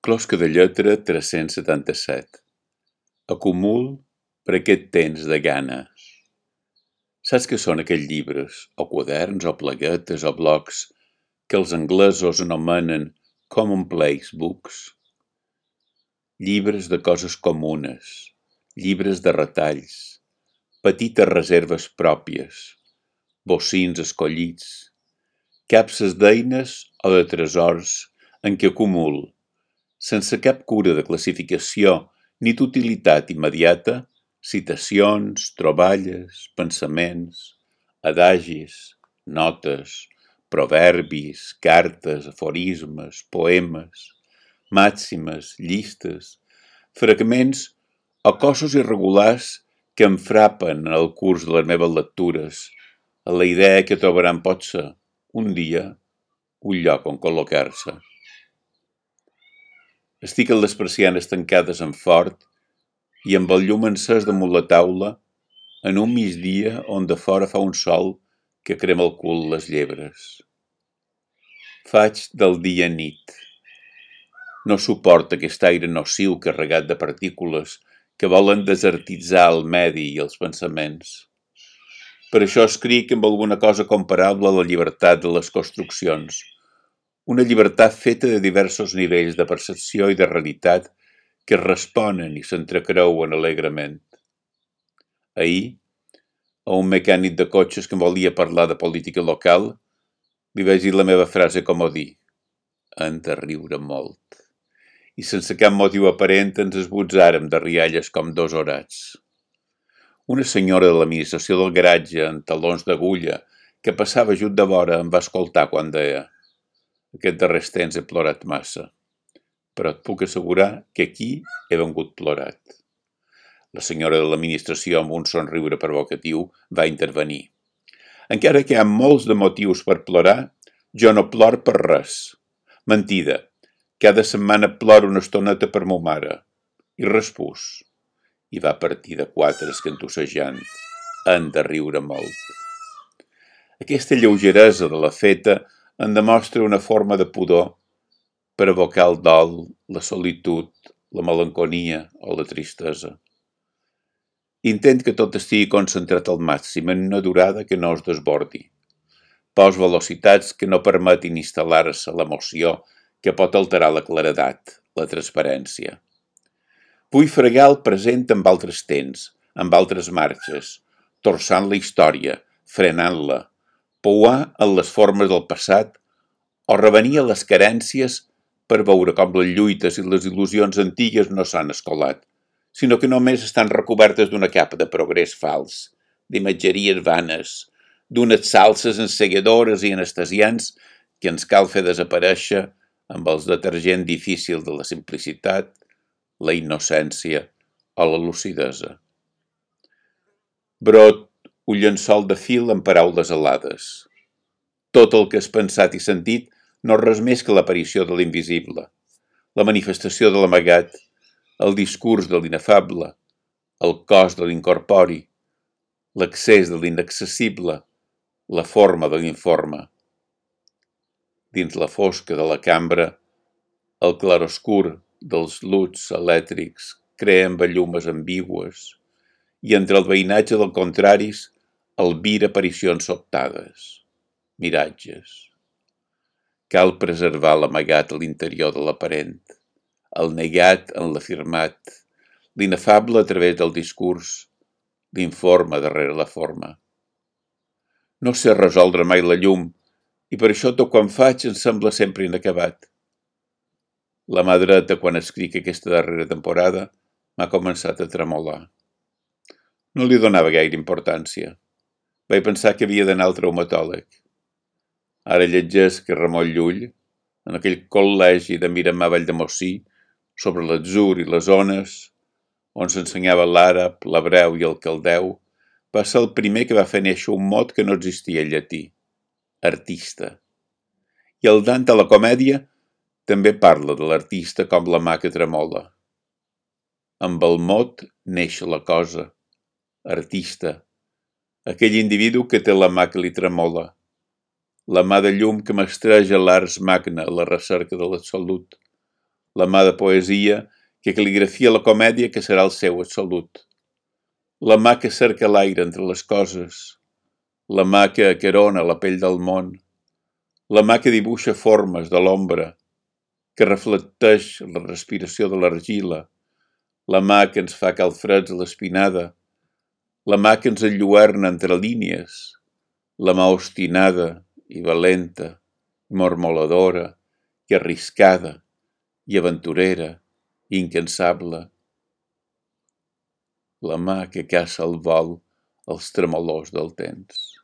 Closca de lletra 377. Acumul per aquest temps de ganes. Saps què són aquells llibres, o quaderns, o plaguetes, o blocs, que els anglesos anomenen commonplace books? Llibres de coses comunes, llibres de retalls, petites reserves pròpies, bocins escollits, capses d'eines o de tresors en què acumul, sense cap cura de classificació ni d'utilitat immediata, citacions, troballes, pensaments, adagis, notes, proverbis, cartes, aforismes, poemes, màximes, llistes, fragments o cossos irregulars que em frapen en el curs de les meves lectures, a la idea que trobaran potser, un dia, un lloc on col·locar-se. Estic amb les persianes tancades en fort i amb el llum encès damunt la taula en un migdia on de fora fa un sol que crema el cul les llebres. Faig del dia nit. No suporta aquest aire nociu carregat de partícules que volen desertitzar el medi i els pensaments. Per això escric amb alguna cosa comparable a la llibertat de les construccions, una llibertat feta de diversos nivells de percepció i de realitat que responen i s'entrecreuen alegrement. Ahir, a un mecànic de cotxes que em volia parlar de política local, li vaig dir la meva frase comodí: hem de riure molt. I sense cap motiu aparent ens esbotzàrem de rialles com dos orats. Una senyora de l'administració del garatge en talons d'agulla que passava just de vora em va escoltar quan deia: aquest darrers temps he plorat massa, però et puc assegurar que aquí he vengut plorat. La senyora de l'administració, amb un somriure provocatiu, va intervenir. Encara que hi ha molts de motius per plorar, jo no plor per res. Mentida, cada setmana ploro una estoneta per mo mare. I respús. I va partir de quatre escantussejant. Han de riure molt. Aquesta lleugeresa de la feta en demostra una forma de pudor per evocar el dol, la solitud, la melanconia o la tristesa. Intent que tot estigui concentrat al màxim en una durada que no es desbordi. Pos velocitats que no permetin instal·lar-se l'emoció que pot alterar la claredat, la transparència. Vull fregar el present amb altres temps, amb altres marxes, torçant la història, frenant-la, pouar en les formes del passat o revenir a les carències per veure com les lluites i les il·lusions antigues no s'han escolat, sinó que només estan recobertes d'una capa de progrés fals, d'imatgeries vanes, d'unes salses encegadores i anestesiants que ens cal fer desaparèixer amb els detergent difícil de la simplicitat, la innocència o la lucidesa. Brot un llençol de fil amb paraules alades. Tot el que has pensat i sentit no és res més que l'aparició de l'invisible, la manifestació de l'amagat, el discurs de l'inefable, el cos de l'incorpori, l'accés de l'inaccessible, la forma de l'informe. Dins la fosca de la cambra, el claroscur dels luts elèctrics creen bellumes ambigües i entre el veïnatge del contraris albira aparicions sobtades, miratges. Cal preservar l'amagat a l'interior de l'aparent, el negat en l'afirmat, l'inefable a través del discurs, l'informe darrere la forma. No sé resoldre mai la llum i per això tot quan faig em sembla sempre inacabat. La mà dreta, quan escric aquesta darrera temporada, m'ha començat a tremolar. No li donava gaire importància. Vaig pensar que havia d'anar al traumatòleg. Ara llegeix que Ramon Llull, en aquell col·legi de Miramar Valldemossí, sobre l'atzur i les ones, on s'ensenyava l'àrab, l'hebreu i el caldeu, va ser el primer que va fer néixer un mot que no existia en llatí: artista. I el Dante a la comèdia també parla de l'artista com la mà que tremola. Amb el mot neix la cosa, artista, aquell individu que té la mà que li tremola, la mà de llum que mestreja l'ars magna a la recerca de l'absolut, la mà de poesia que cal·ligrafia la comèdia que serà el seu absolut, la mà que cerca l'aire entre les coses, la mà que acarona la pell del món, la mà que dibuixa formes de l'ombra, que reflecteix la respiració de l'argila, la mà que ens fa calfreds a l'espinada, la mà que ens enlluerna entre línies, la mà obstinada i valenta, i mormoladora, i arriscada, i aventurera, i incansable, la mà que caça el vol als tremolors del temps.